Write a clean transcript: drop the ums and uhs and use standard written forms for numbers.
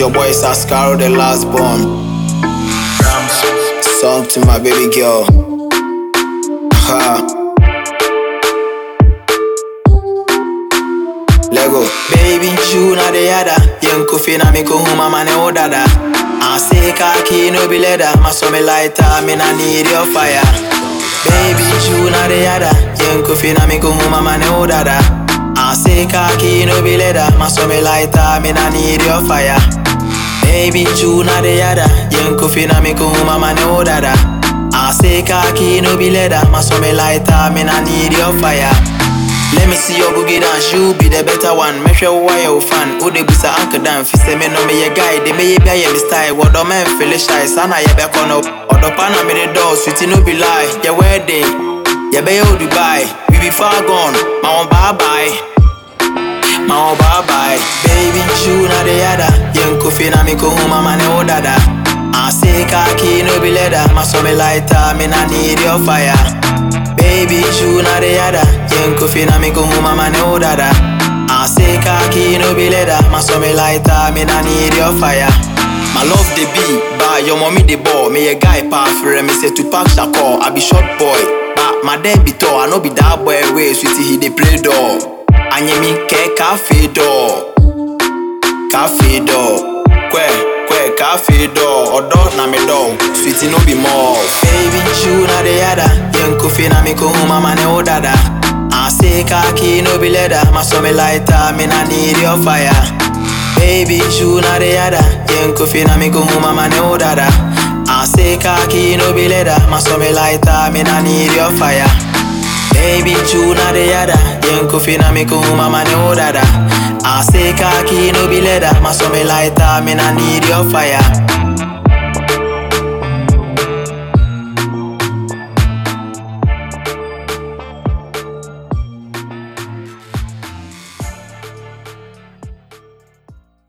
your boy Saskaro, the last born. Song to my baby girl. Ha. Lego. Baby, you na the yada. Young coffee na me ko huma mane odada. I say kaki no be leather. Maso me lighter, me na need your fire. Baby, you na the yada. Young coffee na me ko huma mane odada. I say kaki no be leather. Maso me lighter, me na need your fire. Baby, you na the yada. Young coffee na me ko huma mane odada. I say kaki no be leather. Maso me lighter, me na need your fire. Let me see your boogie dance, you be the better one. Make sure why you fan. Who they busa uncle dan? Fi say me no me a guy, they may be a style. What do men feel shy? Sana ya back on up. Or the pana me the door, sweetie no be lie. Your wedding, ya be you Dubai. We be far gone, my own bye bye. My own bye bye. Baby, you na the yada. Young coffee na me ko huma mane odada. I say kaki no be leather. Maso me lighter, me na need your fire. Baby, you na the yada. Young coffee na me ko huma mane odada. I say kaki no be leather. Maso me lighter, me na need your fire. My love the beat, but your mommy the ball. Me a guy pa for me say to pack Shakur. I be short boy, but my dad be tall. I no be that boy way, sweetie he dey play door. Anye mi ke cafe door. Cafe door. Kwe cafe door. Odo na me door. Sweetie no be more. Baby, you na the yada. Young coffee na me ko huma mane odada. I say kaki no be leather. Maso me lighter, me na need your fire. Baby, you na the yada. Young coffee na me ko huma mane odada. I say kaki no be leather. Maso me lighter, me na need your fire. Baby, you na the yada. Young coffee na me ko huma mane odada. I say kaki no be leather. Maso me lighter, me na need your fire.